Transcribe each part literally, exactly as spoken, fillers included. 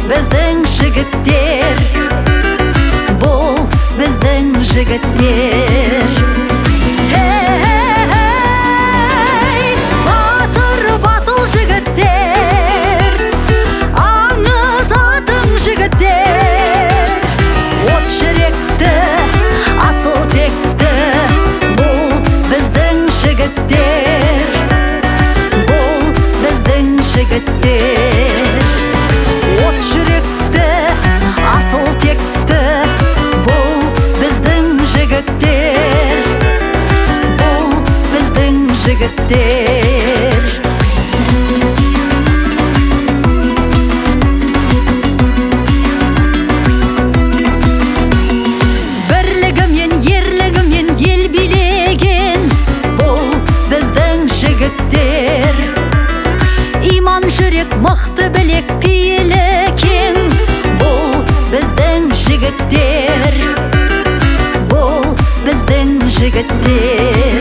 біздің жігіттер, бұл біздің жігіттер. Ей, батыр батыл жігіттер, аңыз атың жігіттер, от жүректі, асыл текті, бұл біздің жігіттер, бұл біздің жігіттер. От жүректі, асыл текті, бұл біздің жігіттер, бұл біздің жігіттер. Бірлігімен, ерлігімен ел билеген, бұл біздің жігіттер. Иман жүрек, мықты білек, пейілі кең, бұл біздің жігіттер, бұл біздің жігіттер.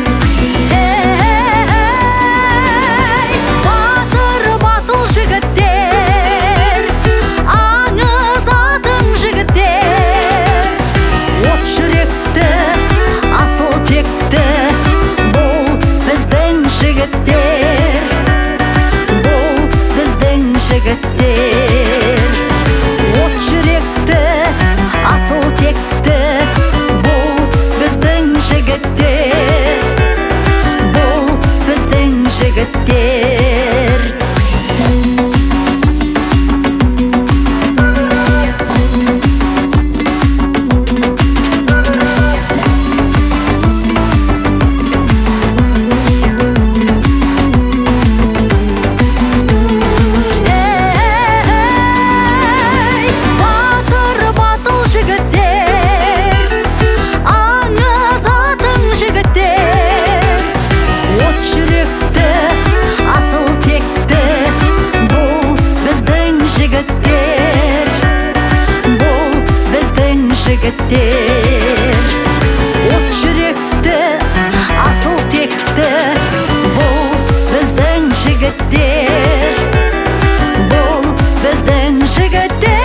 Ей, батыр батыл жігіттер, аңыз атың жігіттер, от жүректі, асыл текті, бұл біздің жігіттер, бұл біздің жігіттер. От жүректі, асыл текті, бұл біздің жігіттер, бұл біздің жігіттер. Жігіттер, от жүректі, асыл текті, бұл біздің жігіттер, бұл біздің жігіттер.